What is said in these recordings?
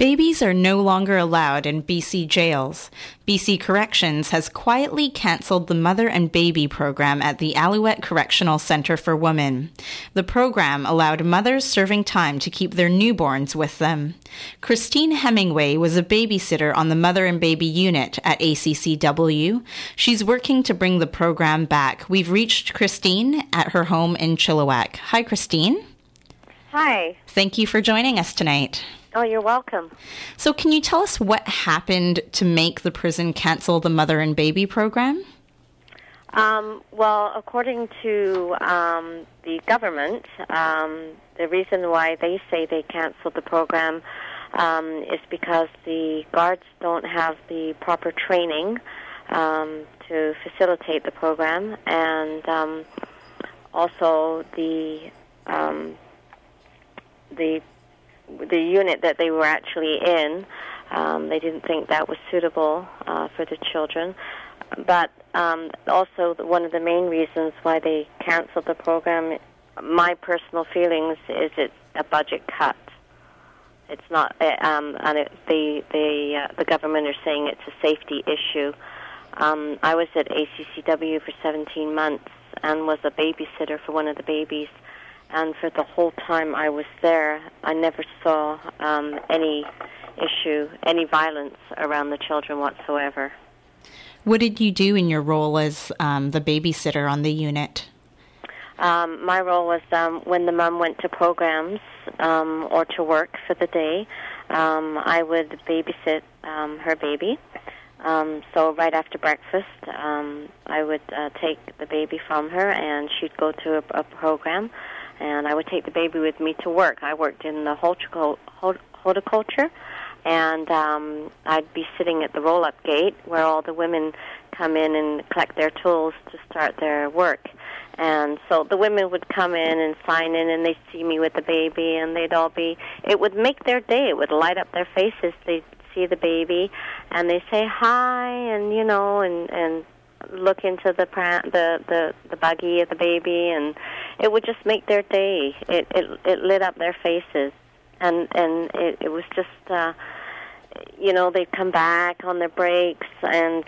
Babies are no longer allowed in BC jails. BC Corrections has quietly cancelled the Mother and Baby program at the Alouette Correctional Centre for Women. The program allowed mothers serving time to keep their newborns with them. Christine Hemingway was a babysitter on the Mother and Baby unit at ACCW. She's working to bring the program back. We've reached Christine at her home in Chilliwack. Hi, Christine. Hi. Thank you for joining us tonight. Oh, you're welcome. So can you tell us what happened to make the prison cancel the Mother and Baby program? Well, according to the government, the reason why they say they canceled the program is because the guards don't have the proper training to facilitate the program, and also the unit that they were actually in, they didn't think that was suitable for the children. But also one of the main reasons why they canceled the program, my personal feelings, is it's a budget cut. It's not, the government are saying it's a safety issue. I was at ACCW for 17 months and was a babysitter for one of the babies. And for the whole time I was there, I never saw any issue, any violence around the children whatsoever. What did you do in your role as the babysitter on the unit? My role was when the mom went to programs or to work for the day, I would babysit her baby. So right after breakfast, I would take the baby from her, and she'd go to a program. And I would take the baby with me to work. I worked in the horticulture, and I'd be sitting at the roll-up gate where all the women come in and collect their tools to start their work. And so the women would come in and sign in, and they'd see me with the baby, and it would make their day. It would light up their faces. They'd see the baby, and they'd say hi, and, and look into the buggy of the baby, and it would just make their day. It lit up their faces, and it was just they'd come back on their breaks and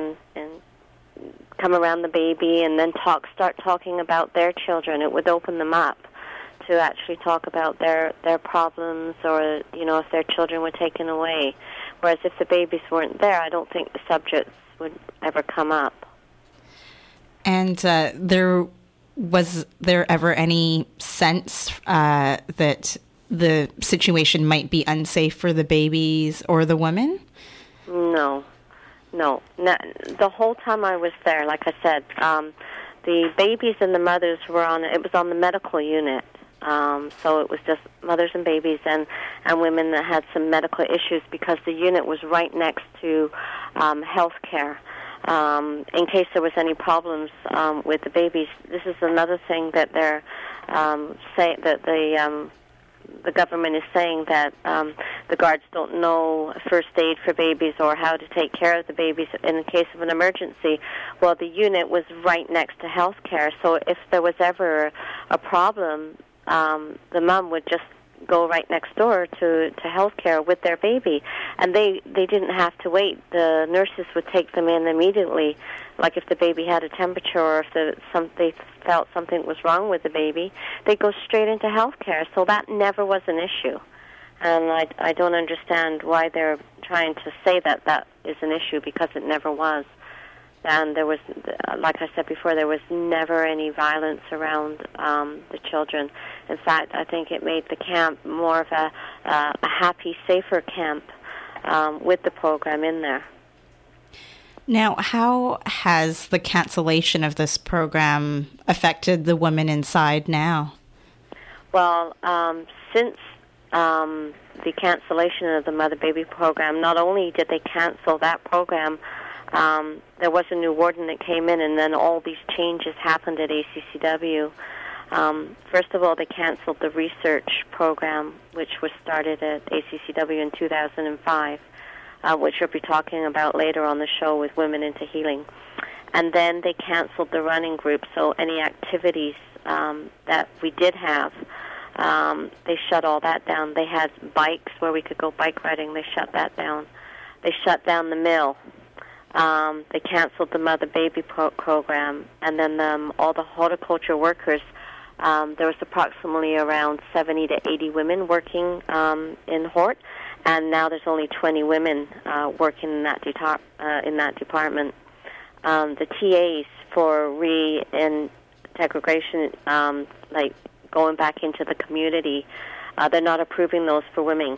come around the baby and then start talking about their children. It would open them up to actually talk about their problems, or if their children were taken away. Whereas if the babies weren't there, I don't think the subjects would ever come up. And was there ever any sense that the situation might be unsafe for the babies or the women? No. The whole time I was there, like I said, the babies and the mothers it was on the medical unit. So it was just mothers and babies and women that had some medical issues, because the unit was right next to health care. In case there was any problems with the babies. This is another thing that they're saying, that the government is saying, that the guards don't know first aid for babies or how to take care of the babies in the case of an emergency. Well, the unit was right next to health care, so if there was ever a problem, the mom would just go right next door to healthcare with their baby, and they didn't have to wait. The nurses would take them in immediately, like if the baby had a temperature or if they felt something was wrong with the baby, they'd go straight into healthcare. So that never was an issue, and I don't understand why they're trying to say that is an issue, because it never was. And there was, like I said before, there was never any violence around the children. In fact, I think it made the camp more of a happy, safer camp with the program in there. Now, how has the cancellation of this program affected the women inside now? Well, since the cancellation of the Mother-Baby program, not only did they cancel that program, there was a new warden that came in, and then all these changes happened at ACCW. First of all, they canceled the research program, which was started at ACCW in 2005, which we'll be talking about later on the show with Women into Healing. And then they canceled the running group, so any activities that we did have They shut all that down. They had bikes where we could go bike riding. They shut that down. They shut down the mill. They canceled the mother-baby program. And then all the horticulture workers, there was approximately around 70 to 80 women working in Hort, and now there's only 20 women working in that department. The TAs for reintegration, like going back into the community, they're not approving those for women.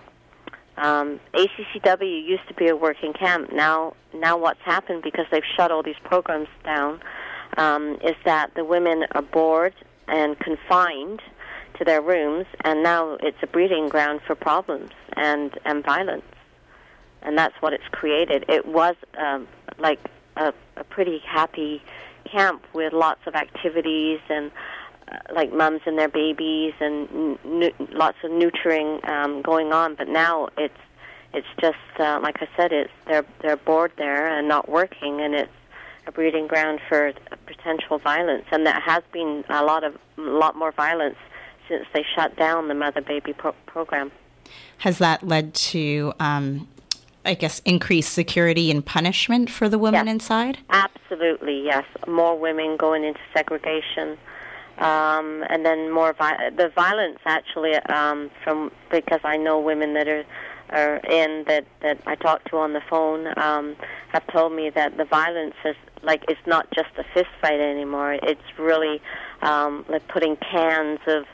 ACCW used to be a working camp. Now what's happened, because they've shut all these programs down, is that the women are bored and confined to their rooms, and now it's a breeding ground for problems and violence. And that's what it's created. It was like a pretty happy camp with lots of activities and like mums and their babies and lots of nurturing going on. But now it's just like I said, they're bored there and not working, and it's a breeding ground for potential violence. And there has been a lot more violence since they shut down the mother-baby program. Has that led to, I guess, increased security and punishment for the women inside? Absolutely, yes. More women going into segregation. And then more the violence actually because I know women that are in that I talk to on the phone have told me that the violence is like it's not just a fist fight anymore. It's really like putting cans of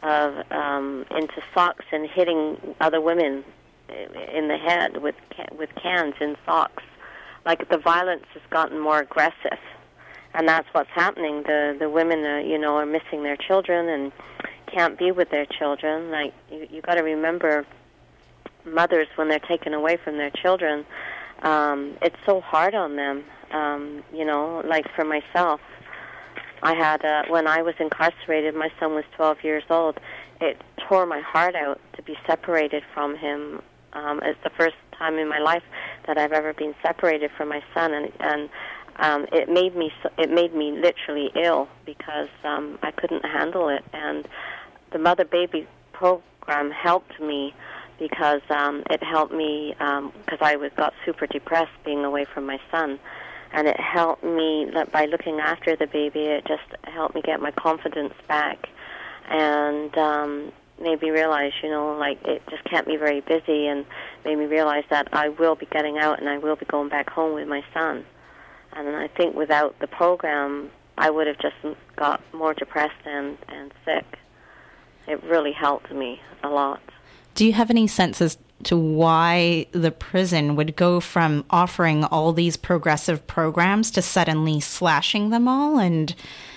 into socks and hitting other women in the head with cans in socks. Like the violence has gotten more aggressive. And that's what's happening. The women, are missing their children and can't be with their children. Like you got to remember, mothers when they're taken away from their children, it's so hard on them. Like for myself, I had when I was incarcerated, my son was 12 years old. It tore my heart out to be separated from him. It's the first time in my life that I've ever been separated from my son, and it made me literally ill because I couldn't handle it. And the mother-baby program helped me because it helped me because I got super depressed being away from my son. And it helped me by looking after the baby. It just helped me get my confidence back and made me realize, like it just kept me very busy and made me realize that I will be getting out and I will be going back home with my son. And I think without the program, I would have just got more depressed and sick. It really helped me a lot. Do you have any sense as to why the prison would go from offering all these progressive programs to suddenly slashing them all and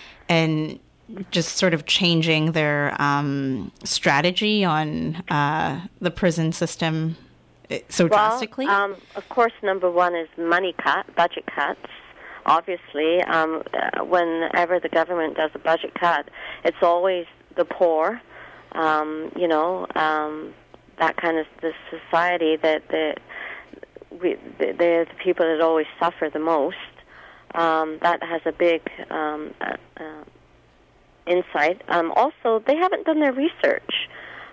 just sort of changing their strategy on the prison system so drastically? Of course, number one is budget cuts. Obviously, whenever the government does a budget cut, it's always the poor, that kind of the society that they're the people that always suffer the most. That has a big insight. Also, they haven't done their research.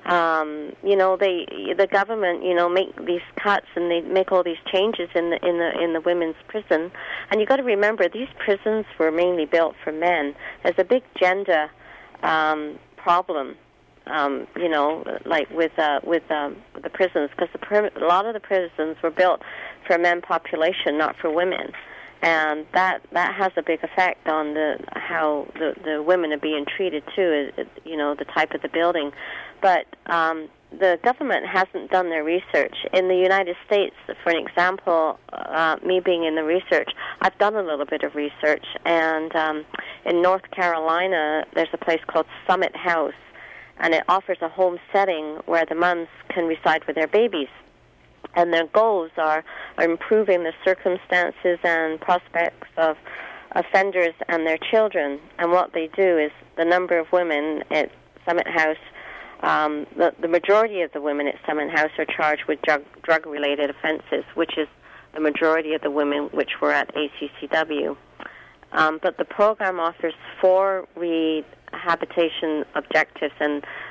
The government, make these cuts and they make all these changes in the women's prison. And you got to remember, these prisons were mainly built for men. There's a big gender problem. Like with the prisons, because a lot of the prisons were built for a men population, not for women, and that has a big effect on how the women are being treated too. The type of the building, but the government hasn't done their research. In the United States, for an example, me being in the research, I've done a little bit of research, and in North Carolina, there's a place called Summit House. And it offers a home setting where the moms can reside with their babies. And their goals are improving the circumstances and prospects of offenders and their children. And what they do is the number of women at Summit House, the majority of the women at Summit House are charged with drug-related offenses, which is the majority of the women which were at ACCW. But the program offers 4 rehabilitation objectives, and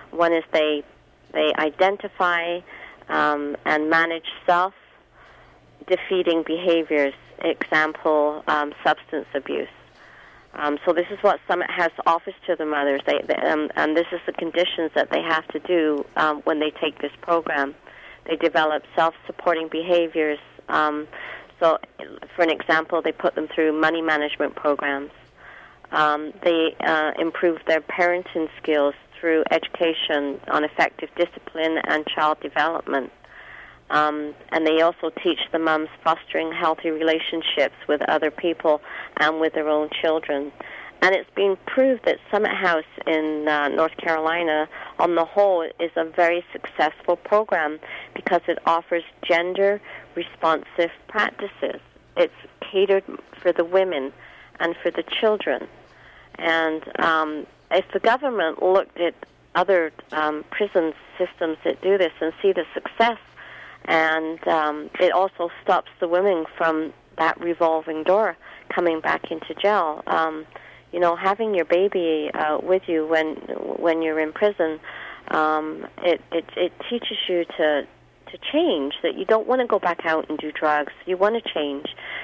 One is they identify and manage self-defeating behaviors, example, substance abuse. So this is what Summit House offers to the mothers, and this is the conditions that they have to do when they take this program. They develop self-supporting behaviors. So, for an example, they put them through money management programs. They improve their parenting skills through education on effective discipline and child development. And they also teach the moms fostering healthy relationships with other people and with their own children. And it's been proved that Summit House in North Carolina, on the whole, is a very successful program because it offers gender-responsive practices. It's catered for the women and for the children. And if the government looked at other prison systems that do this and see the success, and it also stops the women from that revolving door coming back into jail. Having your baby with you when you're in prison, it teaches you to change. That you don't want to go back out and do drugs. You want to change.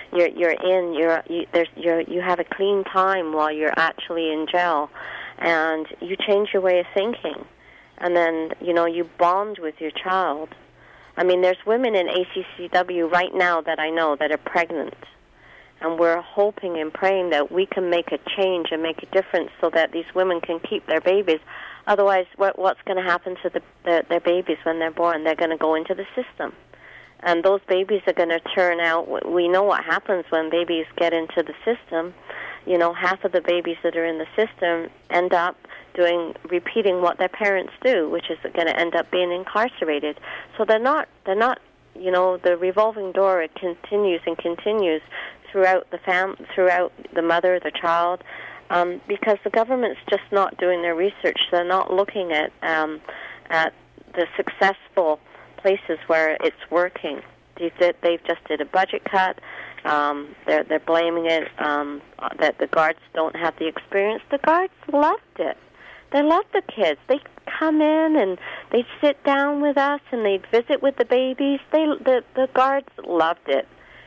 You have a clean time while you're actually in jail, and you change your way of thinking, and then you bond with your child. I mean, there's women in ACCW right now that I know that are pregnant. And we're hoping and praying that we can make a change and make a difference so that these women can keep their babies. Otherwise, what's going to happen to their babies when they're born? They're going to go into the system. And those babies are going to turn out. We know what happens when babies get into the system. Half of the babies that are in the system end up repeating what their parents do, which is going to end up being incarcerated. So they're not, the revolving door, it continues and continues throughout the mother, the child, because the government's just not doing their research. They're not looking at the successful places where it's working. They've just did a budget cut. They're blaming it that the guards don't have the experience. The guards loved it. They love the kids. They come in and they sit down with us and they visit with the babies. The guards loved it.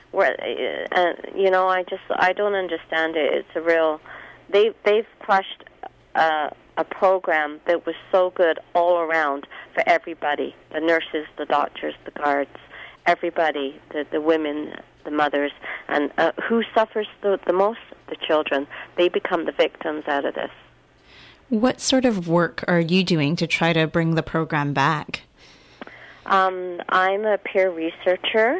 I don't understand it. It's a real. They've crushed a program that was so good all around for everybody: the nurses, the doctors, the guards, everybody, the women, the mothers, and who suffers the most? The children. They become the victims out of this. What sort of work are you doing to try to bring the program back? I'm a peer researcher,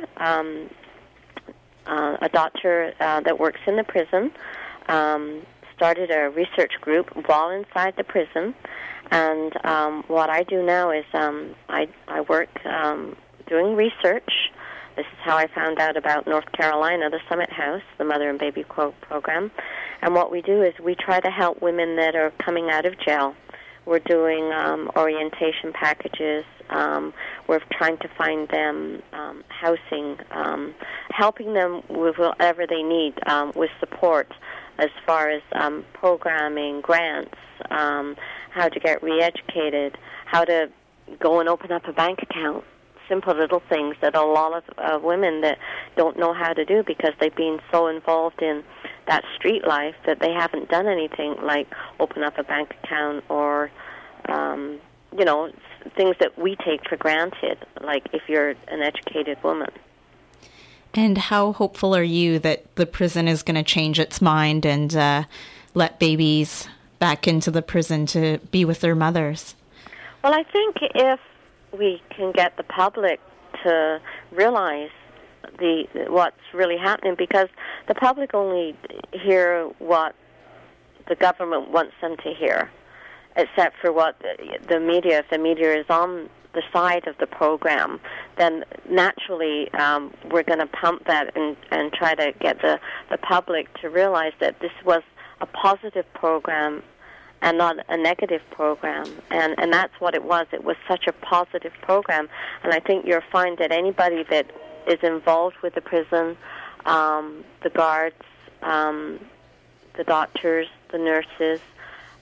a doctor that works in the prison, started a research group while inside the prison, and what I do now is I work doing research. This is how I found out about North Carolina, the Summit House, the Mother and Baby program. And what we do is we try to help women that are coming out of jail. We're doing orientation packages. We're trying to find them housing, helping them with whatever they need with support as far as programming, grants, how to get re-educated, how to go and open up a bank account. Simple little things that a lot of women that don't know how to do because they've been so involved in that street life that they haven't done anything like open up a bank account or, things that we take for granted, like if you're an educated woman. And how hopeful are you that the prison is going to change its mind and let babies back into the prison to be with their mothers? Well, I think if we can get the public to realize what's really happening, because the public only hear what the government wants them to hear, except for what the media. If the media is on the side of the program, then naturally we're going to pump that and try to get the public to realize that this was a positive program and not a negative program. And that's what it was. It was such a positive program. And I think you'll find that anybody that is involved with the prison, the guards, the doctors, the nurses,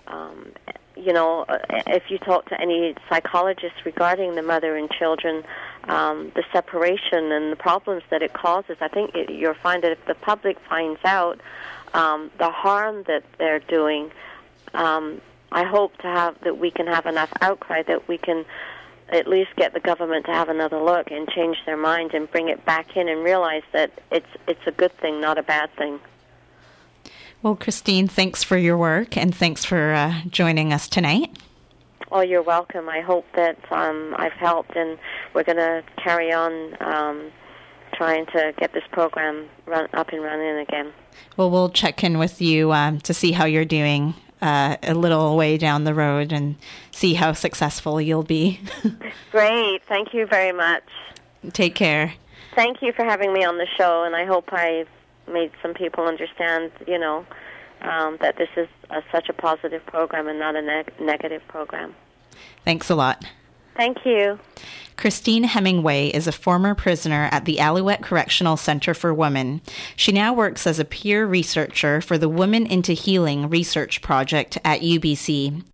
If you talk to any psychologists regarding the mother and children, the separation and the problems that it causes, I think you'll find that if the public finds out the harm that they're doing, I hope that we can have enough outcry that we can at least get the government to have another look and change their mind and bring it back in and realize that it's a good thing, not a bad thing. Well, Christine, thanks for your work, and thanks for joining us tonight. Oh, you're welcome. I hope that I've helped, and we're going to carry on trying to get this program up and running again. Well, we'll check in with you to see how you're doing a little way down the road and see how successful you'll be. Great. Thank you very much. Take care. Thank you for having me on the show, and I hope I've made some people understand, that this is such a positive program and not a negative program. Thanks a lot. Thank you. Christine Hemingway is a former prisoner at the Alouette Correctional Center for Women. She now works as a peer researcher for the Women into Healing research project at UBC.